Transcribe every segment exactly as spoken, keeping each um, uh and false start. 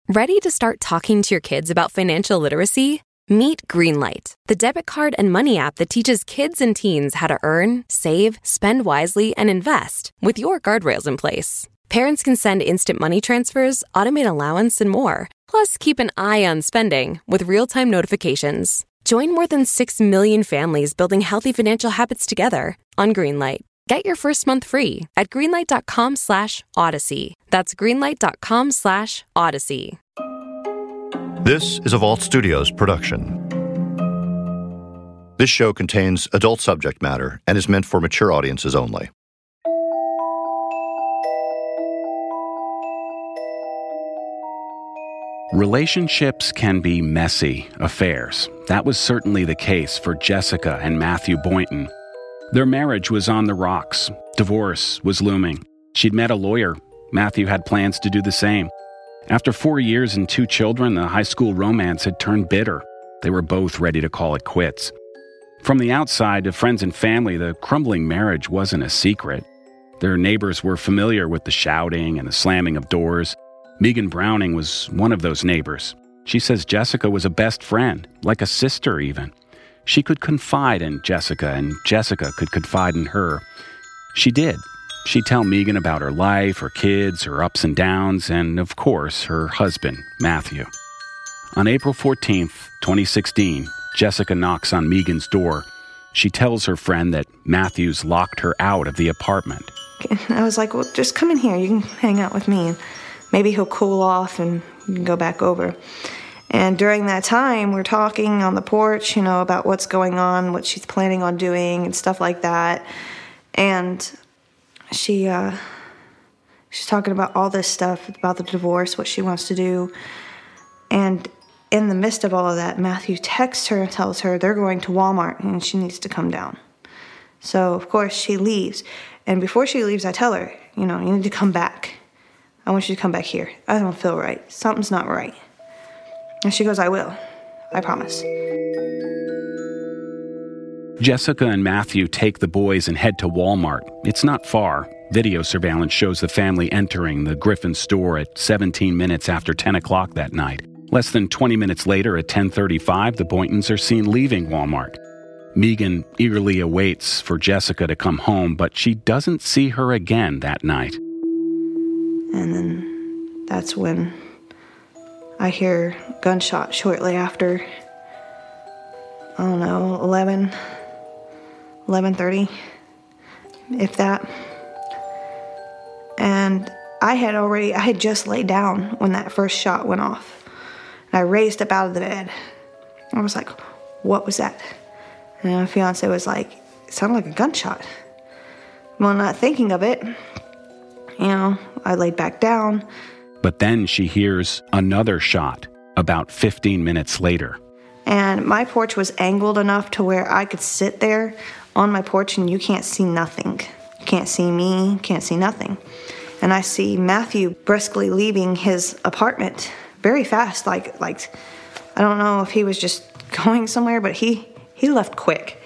Ready to start talking to your kids about financial literacy? Meet Greenlight, the debit card and money app that teaches kids and teens how to earn, save, spend wisely, and invest with your guardrails in place. Parents can send instant money transfers, automate allowance, and more. Plus, keep an eye on spending with real-time notifications. Join more than six million families building healthy financial habits together on Greenlight. Get your first month free at greenlight.com slash odyssey. That's greenlight.com slash odyssey. This is a Vault Studios production. This show contains adult subject matter and is meant for mature audiences only. Relationships can be messy affairs. That was certainly the case for Jessica and Matthew Boynton. Their marriage was on the rocks. Divorce was looming. She'd met a lawyer. Matthew had plans to do the same. After four years and two children, the high school romance had turned bitter. They were both ready to call it quits. From the outside to friends and family, the crumbling marriage wasn't a secret. Their neighbors were familiar with the shouting and the slamming of doors. Megan Browning was one of those neighbors. She says Jessica was a best friend, like a sister even. She could confide in Jessica, and Jessica could confide in her. She did. She'd tell Megan about her life, her kids, her ups and downs, and, of course, her husband, Matthew. On April fourteenth, twenty sixteen, Jessica knocks on Megan's door. She tells her friend that Matthew's locked her out of the apartment. I was like, well, just come in here. You can hang out with me. Maybe he'll cool off and you can go back over. And during that time, we're talking on the porch, you know, about what's going on, what she's planning on doing, and stuff like that. And she, uh, she's talking about all this stuff, about the divorce, what she wants to do. And in the midst of all of that, Matthew texts her and tells her they're going to Walmart and she needs to come down. So, of course, she leaves. And before she leaves, I tell her, you know, you need to come back. I want you to come back here. I don't feel right. Something's not right. And she goes, I will. I promise. Jessica and Matthew take the boys and head to Walmart. It's not far. Video surveillance shows the family entering the Griffin store at seventeen minutes after ten o'clock that night. Less than twenty minutes later, at ten thirty-five, the Boyntons are seen leaving Walmart. Megan eagerly awaits for Jessica to come home, but she doesn't see her again that night. And then that's when I hear gunshots shortly after, I don't know, eleven, eleven thirty, if that. And I had already, I had just laid down when that first shot went off. And I raised up out of the bed. I was like, what was that? And my fiance was like, it sounded like a gunshot. Well, not thinking of it, you know, I laid back down. But then she hears another shot about fifteen minutes later. And my porch was angled enough to where I could sit there on my porch and you can't see nothing. You can't see me, can't see nothing. And I see Matthew briskly leaving his apartment very fast. Like, like I don't know if he was just going somewhere, but he, he left quick.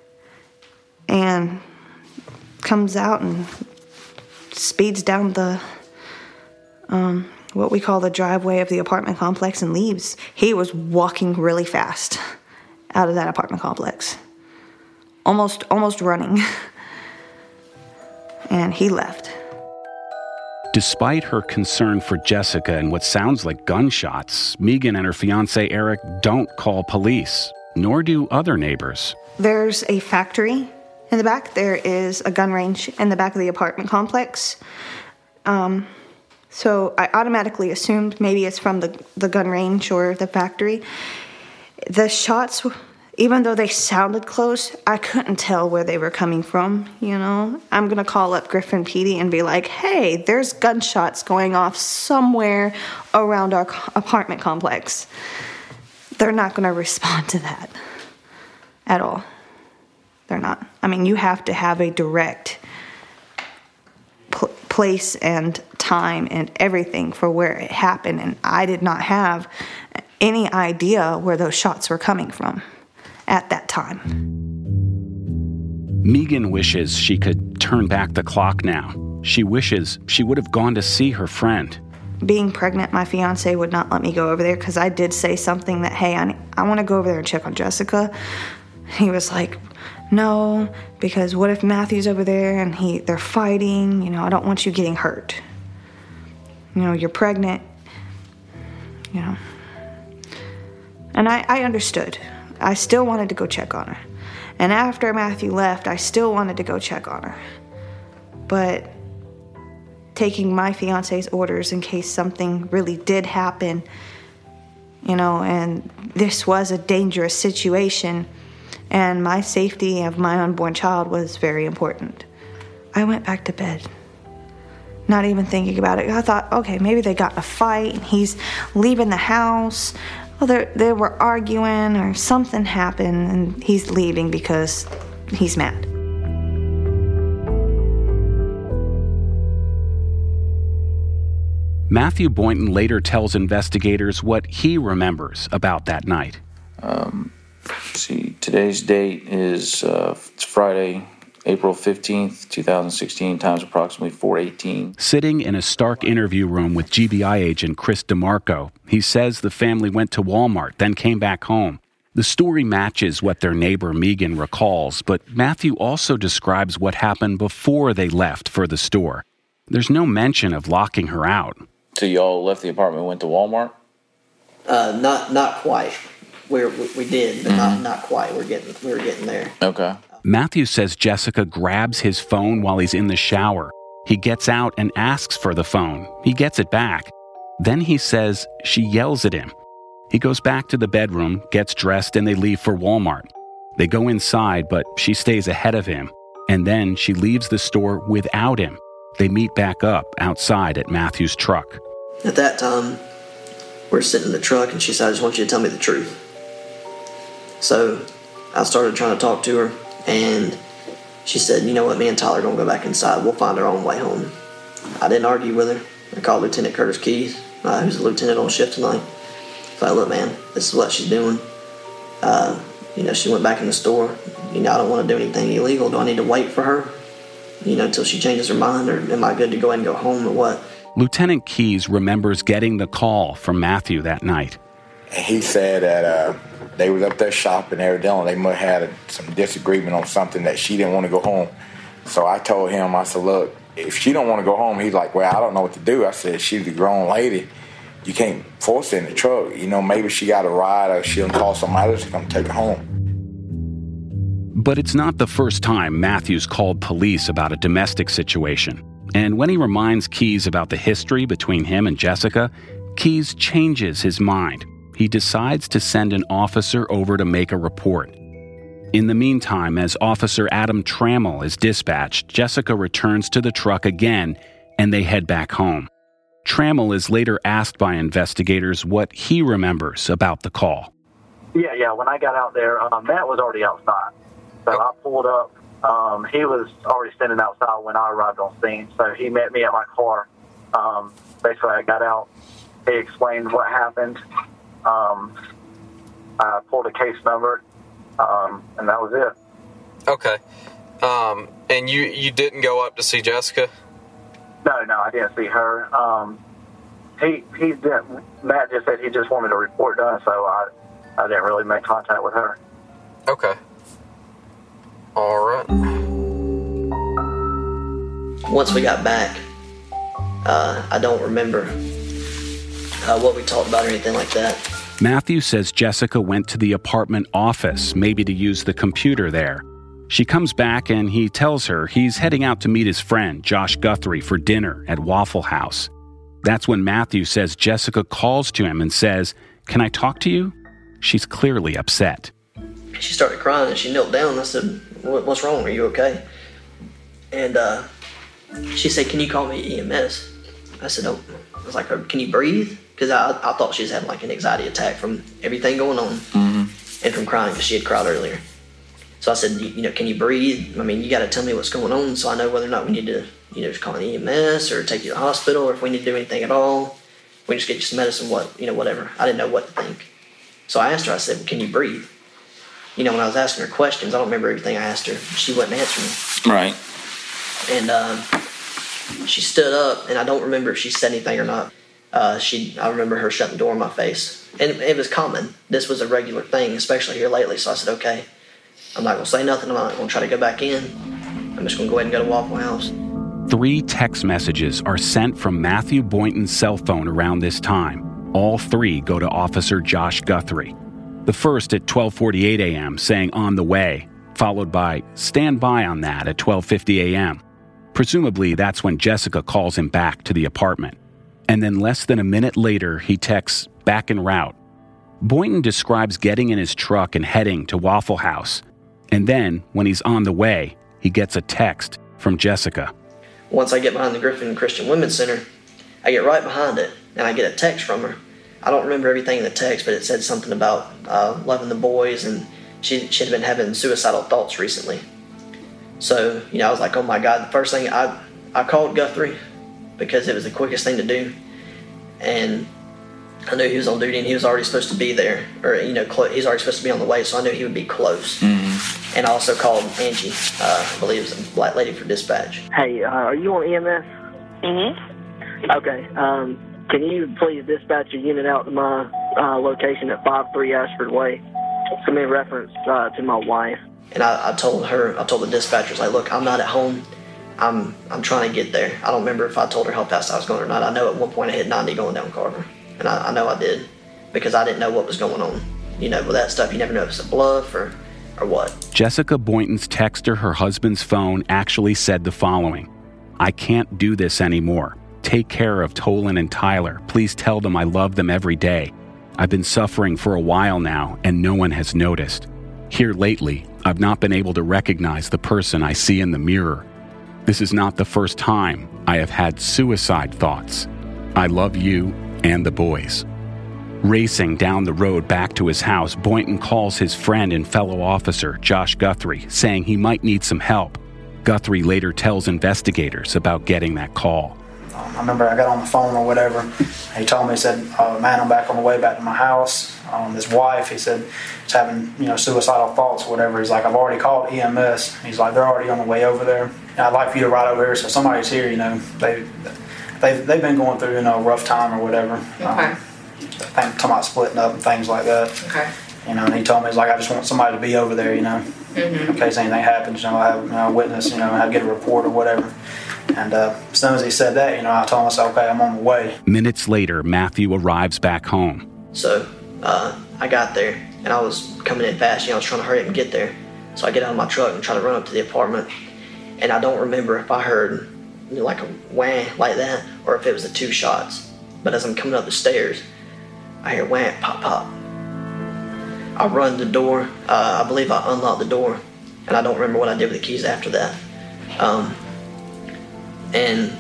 And comes out and speeds down the um, what we call the driveway of the apartment complex and leaves. He was walking really fast out of that apartment complex, almost almost running, and he left. Despite her concern for Jessica and what sounds like gunshots, Megan and her fiancé Eric don't call police, nor do other neighbors. There's a factory in the back. There is a gun range in the back of the apartment complex. Um, so I automatically assumed maybe it's from the, the gun range or the factory. The shots, even though they sounded close, I couldn't tell where they were coming from, you know. I'm going to call up Griffin P D and be like, hey, there's gunshots going off somewhere around our apartment complex. They're not going to respond to that at all. They're not. I mean, you have to have a direct pl- place and time and everything for where it happened, and I did not have any idea where those shots were coming from at that time. Megan wishes she could turn back the clock now. She wishes she would have gone to see her friend. being pregnant, my fiance would not let me go over there because I did say something that, hey, I, I want to go over there and check on Jessica. He was like, no, because what if Matthew's over there and he they're fighting? You know, I don't want you getting hurt. You know, you're pregnant. You know. And I, I understood. I still wanted to go check on her. And after Matthew left, I still wanted to go check on her. But taking my fiance's orders in case something really did happen, you know, and this was a dangerous situation, and my safety of my unborn child was very important. I went back to bed, not even thinking about it. I thought, okay, maybe they got in a fight, and he's leaving the house. Well, they they were arguing, or something happened, and he's leaving because he's mad. Matthew Boynton later tells investigators what he remembers about that night. Um, see, today's date is uh, it's Friday, April fifteenth, twenty sixteen, time's approximately four eighteen. Sitting in a Stark interview room with G B I agent Chris DeMarco, he says the family went to Walmart, then came back home. The story matches what their neighbor Megan recalls, but Matthew also describes what happened before they left for the store. There's no mention of locking her out. So y'all left the apartment and went to Walmart? Uh, not not quite. We're, we we did, but mm-hmm. not not quite. We're getting we were getting there. Okay. Matthew says Jessica grabs his phone while he's in the shower. He gets out and asks for the phone. He gets it back. Then he says she yells at him. He goes back to the bedroom, gets dressed, and they leave for Walmart. They go inside, but she stays ahead of him. And then she leaves the store without him. They meet back up outside at Matthew's truck. At that time, we're sitting in the truck, and she said, I just want you to tell me the truth. So I started trying to talk to her, and she said, you know what, me and Tyler are going to go back inside. We'll find our own way home. I didn't argue with her. I called Lieutenant Curtis Keys, uh, who's a lieutenant on shift tonight. So I look, man, this is what she's doing. Uh, you know, she went back in the store. You know, I don't want to do anything illegal. Do I need to wait for her, you know, until she changes her mind, or am I good to go ahead and go home, or what? Lieutenant Keys remembers getting the call from Matthew that night. He said that uh, they was up there shopping evidently. They must have had a, some disagreement on something that she didn't want to go home. So I told him, I said, look, if she don't want to go home, he's like, well, I don't know what to do. I said, she's a grown lady. You can't force her in the truck. You know, maybe she got a ride, or she'll call somebody else to come take her home. But it's not the first time Matthews called police about a domestic situation. And when he reminds Keys about the history between him and Jessica, Keys changes his mind. He decides to send an officer over to make a report. In the meantime, as Officer Adam Trammell is dispatched, Jessica returns to the truck again, and they head back home. Trammell is later asked by investigators what he remembers about the call. Yeah, yeah, when I got out there, um, Matt was already outside. So I pulled up. Um, he was already standing outside when I arrived on scene. So he met me at my car. Um, basically, I got out. He explained what happened. Um, I pulled a case number, um, and that was it. Okay. Um, and you, you didn't go up to see Jessica? No, no, I didn't see her. Um, he he didn't. Matt just said he just wanted a report done, so I, I didn't really make contact with her. Okay. All right. Once we got back, uh, I don't remember uh, what we talked about or anything like that. Matthew says Jessica went to the apartment office, maybe to use the computer there. She comes back and he tells her he's heading out to meet his friend, Josh Guthrie, for dinner at Waffle House. That's when Matthew says Jessica calls to him and says, "Can I talk to you?" She's clearly upset. She started crying and she knelt down. I said, what's wrong? Are you okay? And uh, she said, can you call me E M S? I said, oh. I was like, can you breathe? Because I, I thought she was having like an anxiety attack from everything going on, mm-hmm. and from crying because she had cried earlier. So I said, you know, can you breathe? I mean, you got to tell me what's going on so I know whether or not we need to, you know, just call an E M S or take you to the hospital, or if we need to do anything at all. We just get you some medicine, what, you know, whatever. I didn't know what to think. So I asked her, I said, can you breathe? You know, when I was asking her questions, I don't remember everything I asked her. She wouldn't answer me. Right. And um, she stood up, and I don't remember if she said anything or not. uh, she, I remember her shutting the door in my face. And it was common. This was a regular thing, especially here lately. So I said, okay, I'm not going to say nothing. I'm not going to try to go back in. I'm just going to go ahead and go to Waffle House. Three text messages are sent from Matthew Boynton's cell phone around this time. All three go to Officer Josh Guthrie. The first at twelve forty-eight a.m. saying on the way, followed by stand by on that at twelve fifty a.m. Presumably, that's when Jessica calls him back to the apartment. And then less than a minute later, he texts back en route. Boynton describes getting in his truck and heading to Waffle House. And then, when he's on the way, he gets a text from Jessica. Once I get behind the Griffin Christian Women's Center, I get right behind it, and I get a text from her. I don't remember everything in the text, but it said something about uh, loving the boys, and she she had been having suicidal thoughts recently. So, you know, I was like, oh my God. The first thing, I, I called Guthrie because it was the quickest thing to do. And I knew he was on duty, and he was already supposed to be there, or, you know, clo- he's already supposed to be on the way, so I knew he would be close. Mm-hmm. And I also called Angie, uh, I believe it was a black lady for dispatch. Hey, uh, are you on E M S? Mm-hmm. Okay, um... can you please dispatch a unit out to my uh, location at five three Ashford Way? It's in reference uh, to my wife. And I, I told her, I told the dispatchers, like, look, I'm not at home. I'm I'm trying to get there. I don't remember if I told her how fast I was going or not. I know at one point I hit ninety going down Carver. And I, I know I did because I didn't know what was going on. You know, with that stuff, you never know if it's a bluff or, or what. Jessica Boynton's text to her husband's phone actually said the following: I can't do this anymore. Take care of Tolan and Tyler. Please tell them I love them every day. I've been suffering for a while now, and no one has noticed. Here lately, I've not been able to recognize the person I see in the mirror. This is not the first time I have had suicide thoughts. I love you and the boys. Racing down the road back to his house, Boynton calls his friend and fellow officer, Josh Guthrie, saying he might need some help. Guthrie later tells investigators about getting that call. I remember I got on the phone or whatever. He told me, he said, uh, man, I'm back on the way back to my house. Um, his wife, he said, is having, you know, suicidal thoughts or whatever. He's like, I've already called E M S. He's like, they're already on the way over there. And I'd like for you to ride over here so somebody's here, you know. They, they, they've been going through, you know, a rough time or whatever. Okay. Um, I think talking about splitting up and things like that. Okay. You know, and he told me, he's like, I just want somebody to be over there, you know, mm-hmm. in case anything happens, you know, I have, you know, a witness, you know, I get a report or whatever. And uh, as soon as he said that, you know, I told myself, okay, I'm on the way. Minutes later, Matthew arrives back home. So uh, I got there, and I was coming in fast. You know, I was trying to hurry up and get there. So I get out of my truck and try to run up to the apartment. And I don't remember if I heard, you know, like a whang like that, or if it was the two shots. But as I'm coming up the stairs, I hear whang, pop, pop. I run the door. Uh, I believe I unlocked the door, and I don't remember what I did with the keys after that. Um, And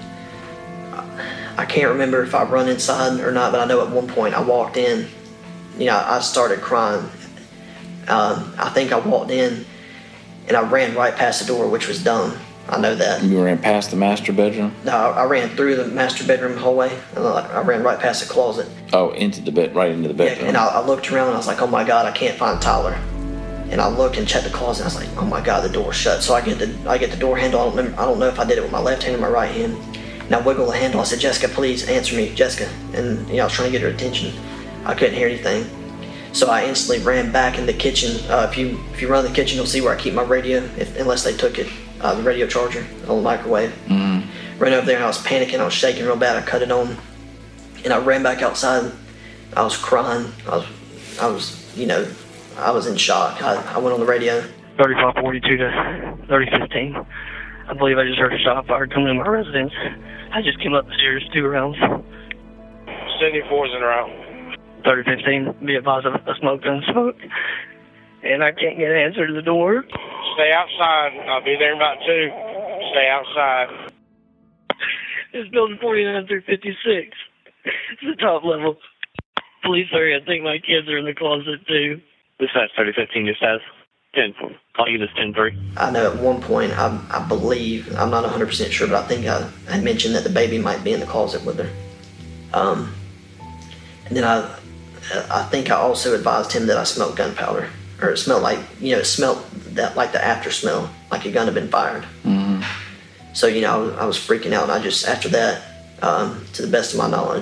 I can't remember if I run inside or not, but I know at one point I walked in, you know, I started crying. Um, I think I walked in and I ran right past the door, which was dumb. I know that. You ran past the master bedroom? No, I, I ran through the master bedroom hallway, and I ran right past the closet. Oh, into the bed, right into the bedroom. Yeah, and I, I looked around and I was like, oh my God, I can't find Tyler. And I looked and checked the closet, and I was like, oh my God, the door's shut. So I get the I get the door handle. I don't, remember, I don't know if I did it with my left hand or my right hand. And I wiggle the handle. I said, Jessica, please answer me, Jessica. And, you know, I was trying to get her attention. I couldn't hear anything. So I instantly ran back in the kitchen. Uh, if you if you run the kitchen, you'll see where I keep my radio, if, unless they took it, uh, the radio charger on the microwave. Mm-hmm. Ran over there, and I was panicking. I was shaking real bad. I cut it on. And I ran back outside. I was crying. I was, I was you know, I was in shock. I, I went on the radio. thirty-five forty-two to thirty fifteen. I believe I just heard a shot fired coming in my residence. I just came up the stairs two rounds. seventy-four's in a row. thirty fifteen, be advised of a smoke gun smoke. And I can't get an answer to the door. Stay outside. I'll be there in about two. Stay outside. It's building forty-nine through fifty-six. It's the top level. Police area. I think my kids are in the closet too. This has thirty fifteen just has ten. Call you this ten three. I know at one point, I, I believe, I'm not one hundred percent sure, but I think I had mentioned that the baby might be in the closet with her. Um, and then I I think I also advised him that I smelled gunpowder. Or it smelled like, you know, it smelled that, like the after smell, like a gun had been fired. Mm-hmm. So, you know, I was, I was freaking out. And I just, after that, um, to the best of my knowledge,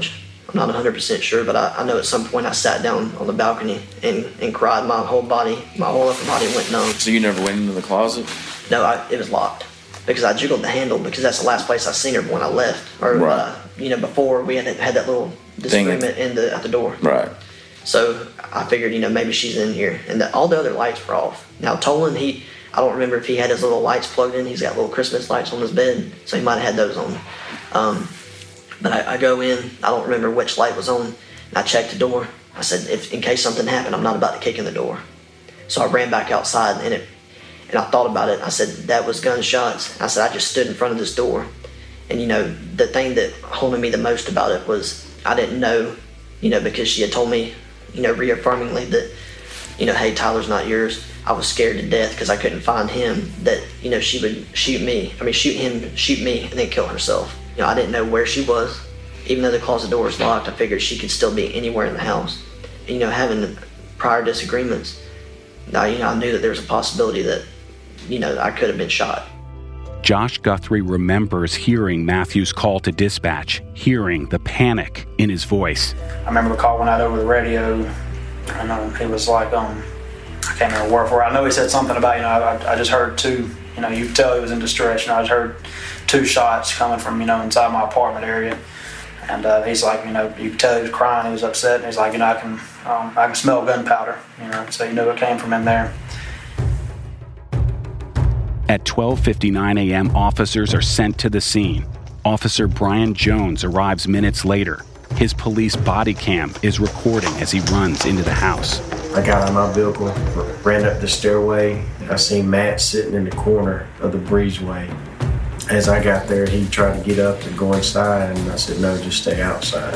I'm not one hundred percent sure, but I, I know at some point I sat down on the balcony and, and cried. My whole body, my whole upper body went numb. So you never went into the closet? No, I, it was locked because I jiggled the handle because that's the last place I seen her when I left. Or, right. uh, you know, before we had had that little disagreement in the, at the door. Right. So I figured, you know, maybe she's in here. And the, all the other lights were off. Now, Tolan, he, I don't remember if he had his little lights plugged in. He's got little Christmas lights on his bed, so he might have had those on. Um, but I, I go in, I don't remember which light was on, and I checked the door. I said, if in case something happened, I'm not about to kick in the door. So I ran back outside, and it, and I thought about it. I said, that was gunshots. I said, I just stood in front of this door. And, you know, the thing that haunted me the most about it was I didn't know, you know, because she had told me, you know, reaffirmingly that, you know, hey, Tyler's not yours. I was scared to death because I couldn't find him, that, you know, she would shoot me. I mean, shoot him, shoot me, and then kill herself. You know, I didn't know where she was. Even though the closet door was locked, I figured she could still be anywhere in the house. And, you know, having prior disagreements, I, you know, I knew that there was a possibility that, you know, I could have been shot. Josh Guthrie remembers hearing Matthew's call to dispatch, hearing the panic in his voice. I remember the call went out over the radio, and um, he was like, um, I can't remember word for it. I know he said something about, you know, I, I just heard two, you know, you could tell he was in distress. You know, I just heard two shots coming from, you know, inside my apartment area. And uh, he's like, you know, you could tell he was crying, he was upset. And he's like, you know, I can, um, I can smell gunpowder, you know, so you know it came from in there. At twelve fifty-nine a.m., officers are sent to the scene. Officer Brian Jones arrives minutes later. His police body cam is recording as he runs into the house. I got out of my vehicle, ran up the stairway. I seen Matt sitting in the corner of the breezeway. As I got there, he tried to get up and go inside, and I said, no, just stay outside.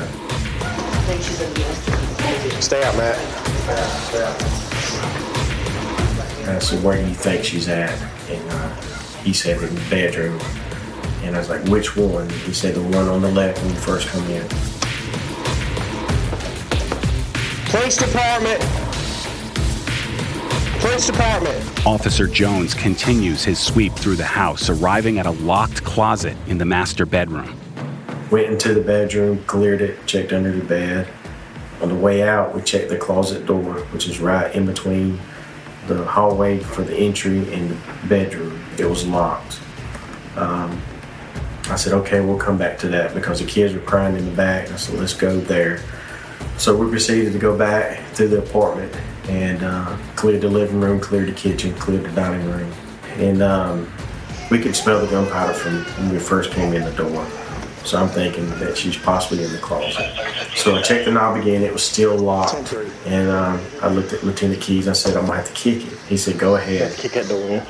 Stay out, Matt. Stay out. And I said, where do you think she's at? And uh, he said, in the bedroom. And I was like, which one? He said, the one on the left when you first come in. Police department! Police department! Officer Jones continues his sweep through the house, arriving at a locked closet in the master bedroom. Went into the bedroom, cleared it, checked under the bed. On the way out, we checked the closet door, which is right in between the hallway for the entry and the bedroom. It was locked. Um, I said, okay, we'll come back to that because the kids were crying in the back. I said, let's go there. So we proceeded to go back to the apartment and uh, cleared the living room, cleared the kitchen, cleared the dining room. And um, we could smell the gunpowder from when we first came in the door. So I'm thinking that she's possibly in the closet. So I checked the knob again, it was still locked. And um, I looked at Lieutenant Keys, I said, I'm gonna have to kick it. He said, go ahead. Kick that door in.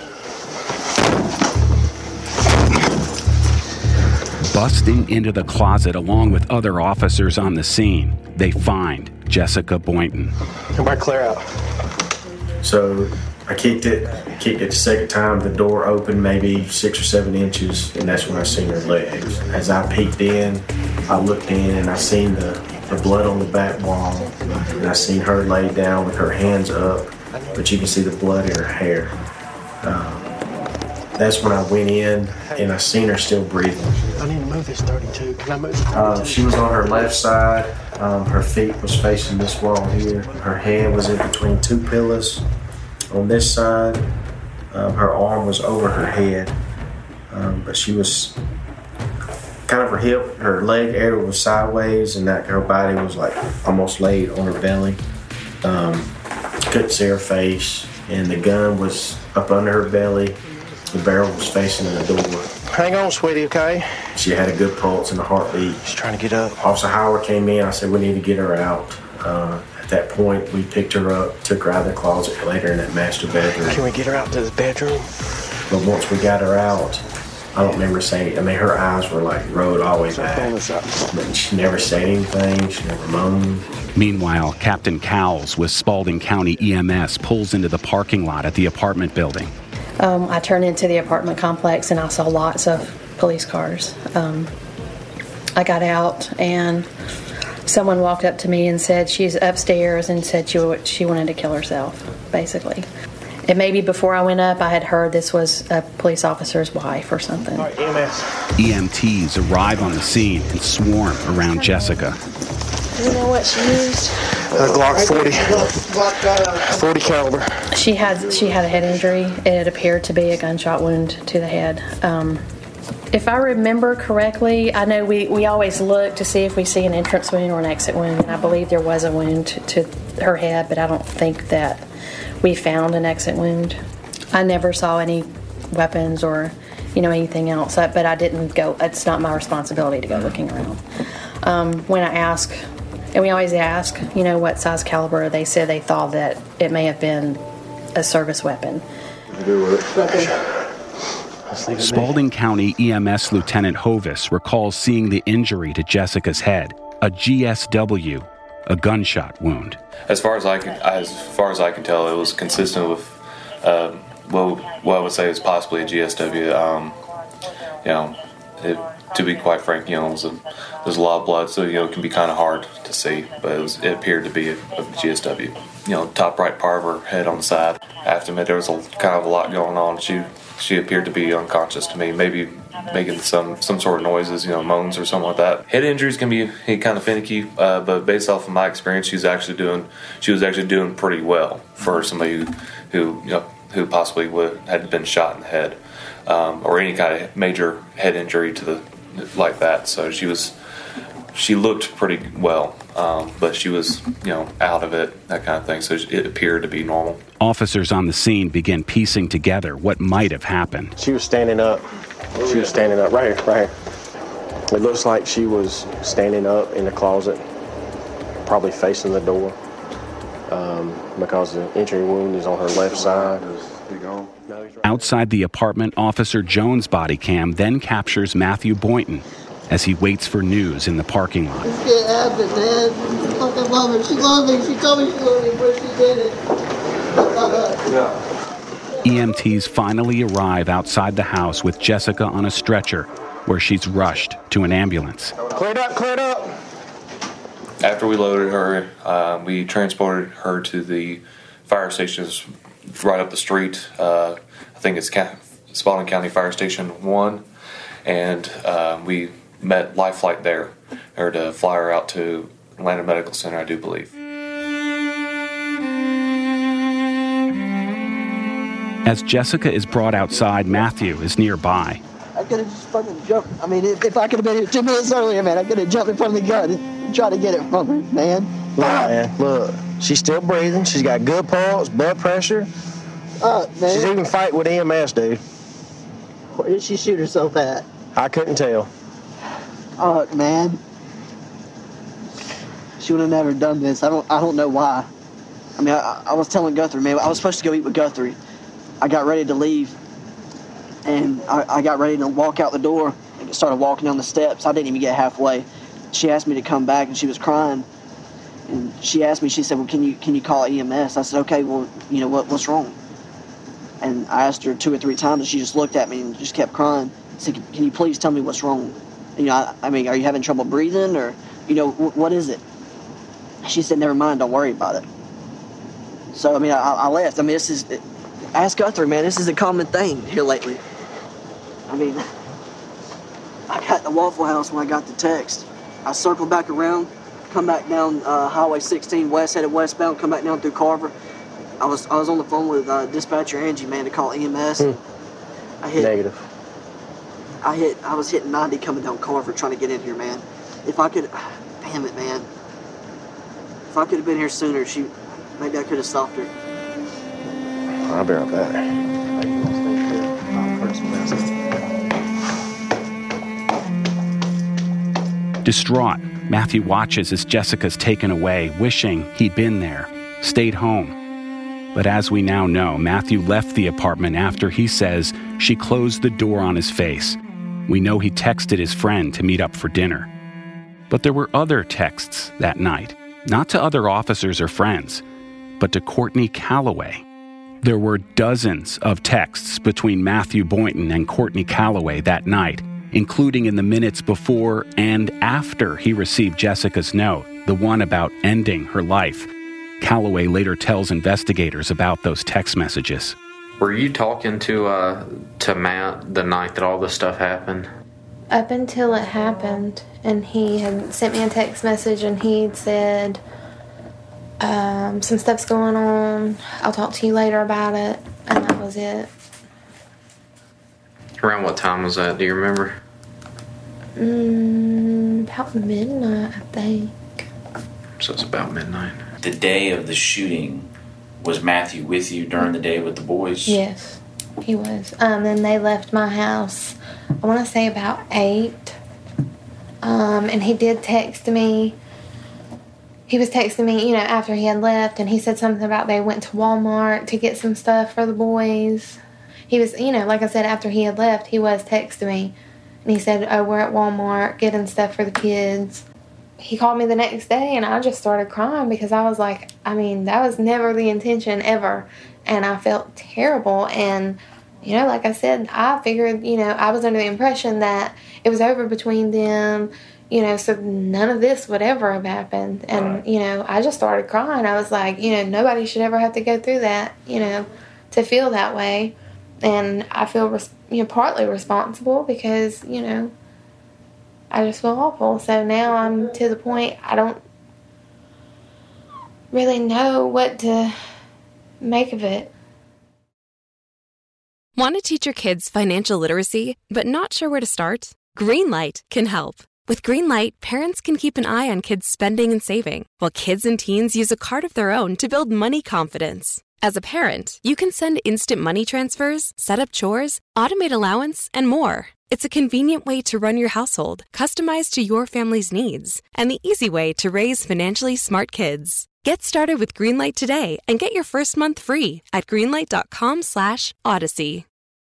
Busting into the closet along with other officers on the scene, they find Jessica Boynton. Everybody clear out. So I kicked it, kicked it the second time, the door opened maybe six or seven inches, and that's when I seen her legs. As I peeked in, I looked in and I seen the, the blood on the back wall, and I seen her laid down with her hands up, but you can see the blood in her hair. Um, that's when I went in and I seen her still breathing. I need to move this thirty-two. Can I move this Uh, she was on her left side. Um, her feet was facing this wall here. Her head was in between two pillars on this side. Um, her arm was over her head, um, but she was kind of her hip, her leg area was sideways, and that her body was like almost laid on her belly. Um, couldn't see her face, and the gun was up under her belly. The barrel was facing the door. Hang on, sweetie, okay? She had a good pulse and a heartbeat. She's trying to get up. Officer Howard came in. I said, we need to get her out. Uh, at that point, we picked her up, took her out of the closet, laid her in that master bedroom. Can we get her out to the bedroom? But once we got her out, I don't remember saying, I mean, her eyes were like rolled all the way back. But she never said anything. She never moaned. Meanwhile, Captain Cowles with Spalding County E M S pulls into the parking lot at the apartment building. Um, I turned into the apartment complex and I saw lots of police cars. Um, I got out and someone walked up to me and said she's upstairs and said she, she wanted to kill herself, basically. And maybe before I went up, I had heard this was a police officer's wife or something. All right, E M S. E M Ts arrive on the scene and swarm around Jessica. Do you know what she used? A Glock forty, forty caliber. She had she had a head injury. It appeared to be a gunshot wound to the head. Um, if I remember correctly, I know we, we always look to see if we see an entrance wound or an exit wound. And I believe there was a wound to, to her head, but I don't think that we found an exit wound. I never saw any weapons or, you know, anything else. But I didn't go. It's not my responsibility to go looking around. Um, when I ask, and we always ask, you know, what size caliber, they said they thought that it may have been a service weapon. Spalding County E M S Lieutenant Hovis recalls seeing the injury to Jessica's head, a G S W, a gunshot wound. As far as I can, as far as I can tell, it was consistent with, uh, well, what I would say is possibly a G S W. Um, you know, it, to be quite frank, you know, it was a, there's a lot of blood, so you know it can be kind of hard to see. But it, was, it appeared to be a, a G S W. You know, top right part of her head on the side. I have to admit, there was a, kind of a lot going on. She she appeared to be unconscious to me, maybe making some some sort of noises, you know, moans or something like that. Head injuries can be kind of finicky, uh, but based off of my experience, she's actually doing she was actually doing pretty well for somebody who who you know who possibly would had been shot in the head um, or any kind of major head injury to the like that. So she was. She looked pretty well, um, but she was, you know, out of it, that kind of thing. So it appeared to be normal. Officers on the scene began piecing together what might have happened. She was standing up. She was standing up right here, right here. It looks like she was standing up in the closet, probably facing the door, um, because the entry wound is on her left side. Outside the apartment, Officer Jones' body cam then captures Matthew Boynton as he waits for news in the parking lot. This can't happen, man. I fucking love her. She loved me. She told me she loved me before she did it. Yeah. E M Ts finally arrive outside the house with Jessica on a stretcher, where she's rushed to an ambulance. Cleared up, cleared up. After we loaded her, uh, we transported her to the fire stations right up the street. Uh, I think it's Spalding County Fire Station one, and uh, we met Life Flight there, or to fly her out to Atlanta Medical Center, I do believe. As Jessica is brought outside, Matthew is nearby. I could have just fucking jumped. I mean, if, if I could have been here two minutes earlier, man, I could have jumped in front of the gun and tried to get it from her, man. Look, man, look. She's still breathing. She's got good pulse, blood pressure. Uh, man. She's even fighting with E M S, dude. Where did she shoot herself at? I couldn't tell. Oh, man. She would have never done this. I don't I don't know why. I mean, I, I was telling Guthrie, man, I was supposed to go eat with Guthrie. I got ready to leave, and I, I got ready to walk out the door and started walking down the steps. I didn't even get halfway. She asked me to come back, and she was crying. And she asked me, she said, well, can you can you call E M S? I said, okay, well, you know, what what's wrong? And I asked her two or three times, and she just looked at me and just kept crying. I said, can you please tell me what's wrong? You know, I, I mean, are you having trouble breathing, or, you know, w- what is it? She said, never mind, don't worry about it. So, I mean, I, I left. I mean, this is, ask Guthrie, man, this is a common thing here lately. I mean, I got the Waffle House when I got the text. I circled back around, come back down uh, Highway sixteen west, headed westbound, come back down through Carver. I was I was on the phone with uh, dispatcher Angie, man, to call E M S. Hmm. I hit, Negative. I hit. I was hitting ninety coming down Carver trying to get in here, man. If I could, damn it, man. If I could have been here sooner, she, maybe I could have stopped her. I'll be right back. Distraught, Matthew watches as Jessica's taken away, wishing he'd been there, stayed home. But as we now know, Matthew left the apartment after he says she closed the door on his face. We know he texted his friend to meet up for dinner. But there were other texts that night, not to other officers or friends, but to Courtney Calloway. There were dozens of texts between Matthew Boynton and Courtney Calloway that night, including in the minutes before and after he received Jessica's note, the one about ending her life. Calloway later tells investigators about those text messages. Were you talking to uh, to Matt the night that all this stuff happened? up until it happened, and he had sent me a text message, and he'd said, um, some stuff's going on, I'll talk to you later about it, and that was it. Around what time was that? Do you remember? Mm, about midnight, I think. So it's about midnight. The day of the shooting, was Matthew with you during the day with the boys? Yes, he was. Um, and they left my house, I want to say about eight. Um, and he did text me. He was texting me, you know, after he had left, and he said something about they went to Walmart to get some stuff for the boys. He was, you know, like I said, after he had left, he was texting me. And he said, oh, we're at Walmart getting stuff for the kids. He called me the next day, and I just started crying because I was like, I mean, that was never the intention ever. And I felt terrible. And, you know, like I said, I figured, you know, I was under the impression that it was over between them, you know, so none of this would ever have happened. And, you know, I just started crying. I was like, you know, nobody should ever have to go through that, you know, to feel that way. And I feel, res- you know, partly responsible because, you know, I just feel awful. So now I'm to the point I don't really know what to make of it. Want to teach your kids financial literacy, but not sure where to start? Greenlight can help. With Greenlight, parents can keep an eye on kids' spending and saving, while kids and teens use a card of their own to build money confidence. As a parent, you can send instant money transfers, set up chores, automate allowance, and more. It's a convenient way to run your household, customized to your family's needs, and the easy way to raise financially smart kids. Get started with Greenlight today and get your first month free at greenlight.com slash odyssey.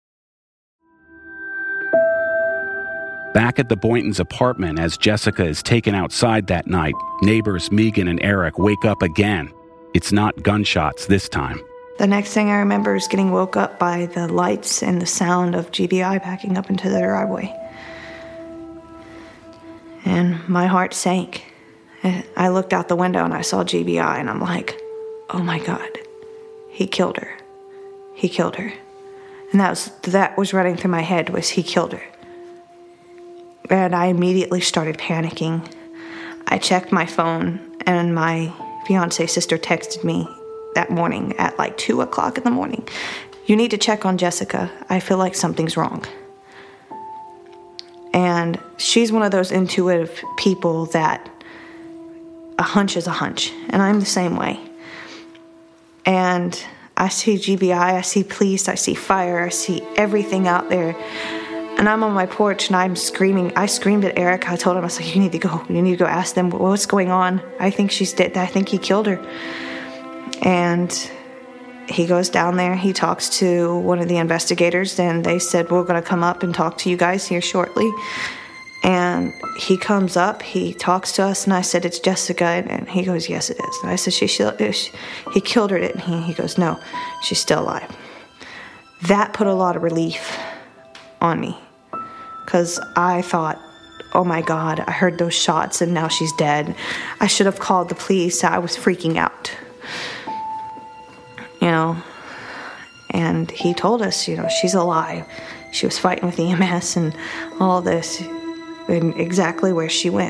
Back at the Boyntons' apartment as Jessica is taken outside that night, neighbors Megan and Eric wake up again. It's not gunshots this time. The next thing I remember is getting woke up by the lights and the sound of G B I backing up into the driveway. And my heart sank. I looked out the window and I saw G B I and I'm like, oh my God, he killed her. He killed her. And that was, that was running through my head was he killed her. And I immediately started panicking. I checked my phone and my fiance's sister texted me that morning at like two o'clock in the morning. You need to check on Jessica. I feel like something's wrong. And she's one of those intuitive people that a hunch is a hunch. And I'm the same way. And I see G B I, I see police, I see fire, I see everything out there. And I'm on my porch and I'm screaming. I screamed at Eric. I told him, I was like, you need to go. You need to go ask them what's going on. I think she's dead. I think he killed her. And he goes down there. He talks to one of the investigators. And they said, we're going to come up and talk to you guys here shortly. And he comes up. He talks to us. And I said, it's Jessica. And he goes, yes, it is. And I said, she, she, she he killed her, didn't he? He goes, no, she's still alive. That put a lot of relief on me. Because I thought, oh my God, I heard those shots and now she's dead. I should have called the police. I was freaking out. You know, and he told us, you know, she's alive. She was fighting with E M S and all this, and exactly where she went.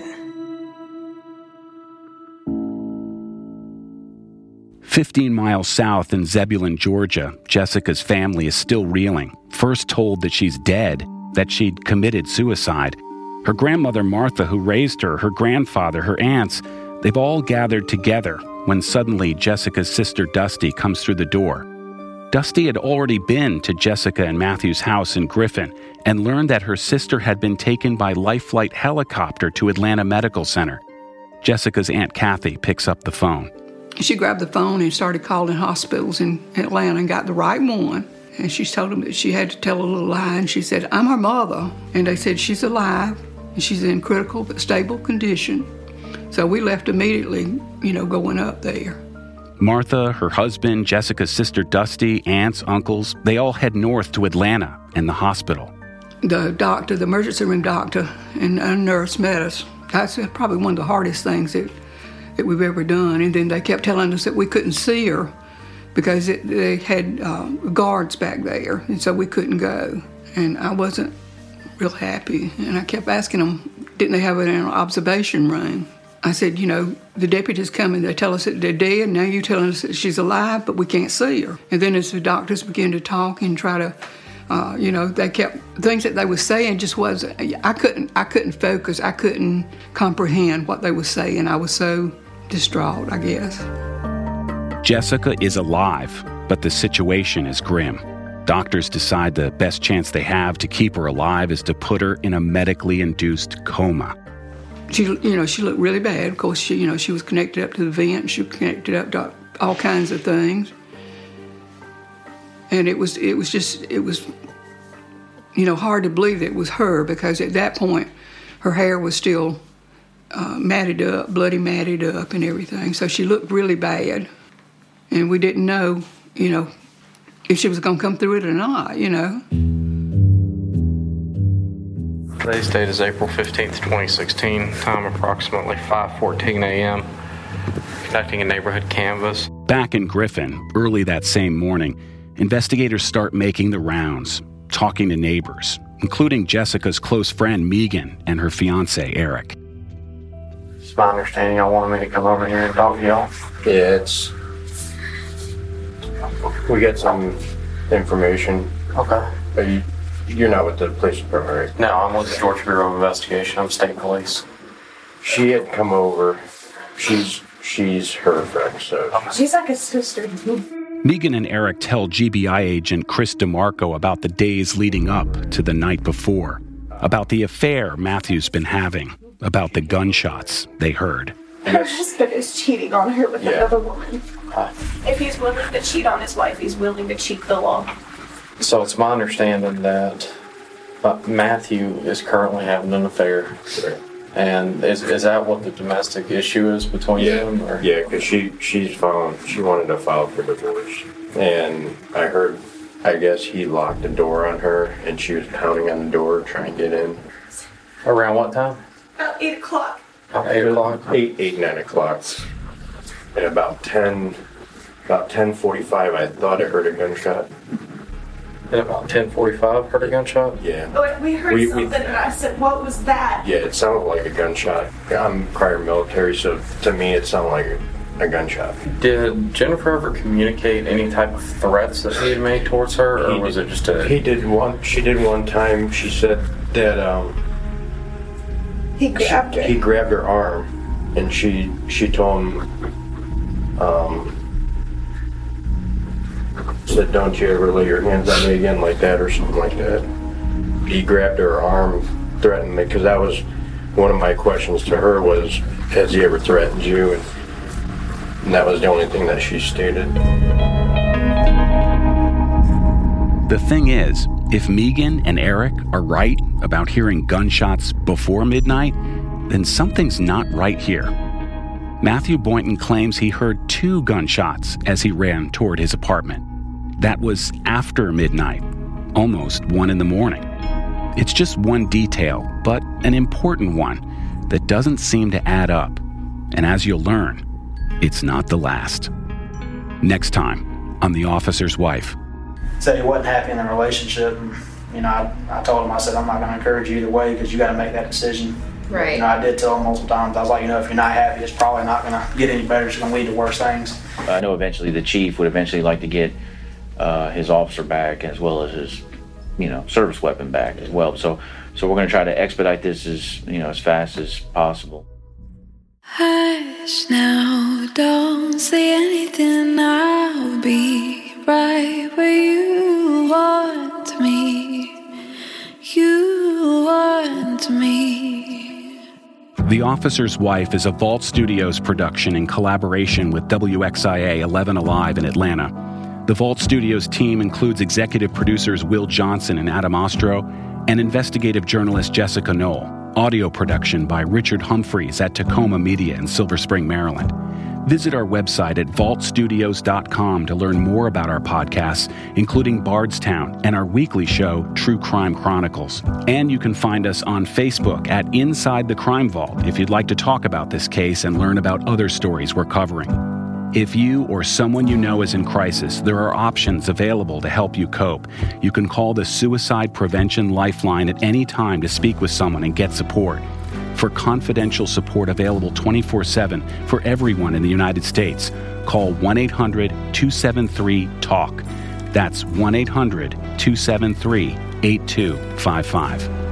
Fifteen miles south in Zebulon, Georgia, Jessica's family is still reeling. First told that she's dead, that she'd committed suicide. Her grandmother Martha, who raised her, her grandfather, her aunts, they've all gathered together when suddenly Jessica's sister Dusty comes through the door. Dusty had already been to Jessica and Matthew's house in Griffin and learned that her sister had been taken by Life Flight helicopter to Atlanta Medical Center. Jessica's Aunt Kathy picks up the phone. She grabbed the phone and started calling hospitals in Atlanta and got the right one. And she told them that she had to tell a little lie. And she said, I'm her mother. And they said, she's alive and she's in critical but stable condition. So we left immediately, you know, going up there. Martha, her husband, Jessica's sister Dusty, aunts, uncles, they all head north to Atlanta and the hospital. The doctor, the emergency room doctor, and a nurse met us. That's probably one of the hardest things that, that we've ever done. And then they kept telling us that we couldn't see her because it, they had uh, guards back there, and so we couldn't go. And I wasn't real happy. And I kept asking them, didn't they have it in an observation room? I said, you know, the deputies come and they tell us that they're dead. Now you're telling us that she's alive, but we can't see her. And then as the doctors began to talk and try to, uh, you know, they kept, things that they were saying just wasn't, I couldn't, I couldn't focus. I couldn't comprehend what they were saying. I was so distraught, I guess. Jessica is alive, but the situation is grim. Doctors decide the best chance they have to keep her alive is to put her in a medically induced coma. She, you know, she looked really bad. Of course, she, you know, she was connected up to the vent. She was connected up to all kinds of things. And it was, it was just, it was, you know, hard to believe it was her, because at that point, her hair was still uh, matted up, bloody matted up and everything. So she looked really bad. And we didn't know, you know, if she was going to come through it or not, you know. Today's date is April fifteenth, twenty sixteen, time approximately five fourteen a.m., conducting a neighborhood canvass. Back in Griffin, early that same morning, investigators start making the rounds, talking to neighbors, including Jessica's close friend Megan and her fiancé Eric. It's my understanding y'all wanted me to come over here and talk to y'all. Yeah, it's... We got some information. Okay. Are you... You're not with the police department, right? No, I'm with the Georgia Bureau of Investigation. I'm state police. She had come over. She's she's her friend, so... She's like a sister. Megan and Eric tell G B I agent Chris DeMarco about the days leading up to the night before, about the affair Matthew's been having, about the gunshots they heard. Her husband is cheating on her with Yeah. another woman. Uh, If he's willing to cheat on his wife, he's willing to cheat the law. So it's my understanding that uh, Matthew is currently having an affair. And is is that what the domestic issue is between yeah, them? Or? yeah, because she she's found she wanted to file for divorce, and I heard, I guess he locked the door on her, and she was pounding on the door trying to get in. Around what time? About eight o'clock. About eight o'clock. Eight eight nine o'clock, and about ten about ten forty five, I thought I heard a gunshot. At about ten forty-five, heard a gunshot? Yeah. Oh, we heard We- we- something, and I said, "What was that?" Yeah, it sounded like a gunshot. I'm prior military, so to me it sounded like a, a gunshot. Did Jennifer ever communicate any type of threats that he had made towards her, or He was did- it just a... He did one. She did one time. She said that um, He grabbed she, her. he grabbed her arm, and she she told him, um, said, "Don't you ever lay your hands on me again like that," or something like that. He grabbed her arm, threatened me, because that was one of my questions to her was, "Has he ever threatened you?" And, and that was the only thing that she stated. The thing is, if Megan and Eric are right about hearing gunshots before midnight, then something's not right here. Matthew Boynton claims he heard two gunshots as he ran toward his apartment. That was after midnight, almost one in the morning. It's just one detail, but an important one that doesn't seem to add up. And as you'll learn, it's not the last. Next time on The Officer's Wife. Said he wasn't happy in the relationship. And, you know, I, I told him, I said, I'm not going to encourage you either way because you got to make that decision. Right. You know, I did tell him multiple times. I was like, you know, if you're not happy, it's probably not going to get any better. It's going to lead to worse things. I know eventually the chief would eventually like to get uh, his officer back as well as his, you know, service weapon back as well. So, so we're going to try to expedite this as, you know, as fast as possible. Hush now, don't say anything. I'll be right where you want me. You want me. The Officer's Wife is a Vault Studios production in collaboration with W X I A eleven Alive in Atlanta. The Vault Studios team includes executive producers Will Johnson and Adam Ostro, and investigative journalist Jessica Knoll. Audio production by Richard Humphreys at Tacoma Media in Silver Spring, Maryland. Visit our website at vault studios dot com to learn more about our podcasts, including Bardstown and our weekly show, True Crime Chronicles. And you can find us on Facebook at Inside the Crime Vault if you'd like to talk about this case and learn about other stories we're covering. If you or someone you know is in crisis, there are options available to help you cope. You can call the Suicide Prevention Lifeline at any time to speak with someone and get support. For confidential support available twenty-four seven for everyone in the United States, call one eight hundred two seven three TALK. That's one eight hundred two seven three eight two five five.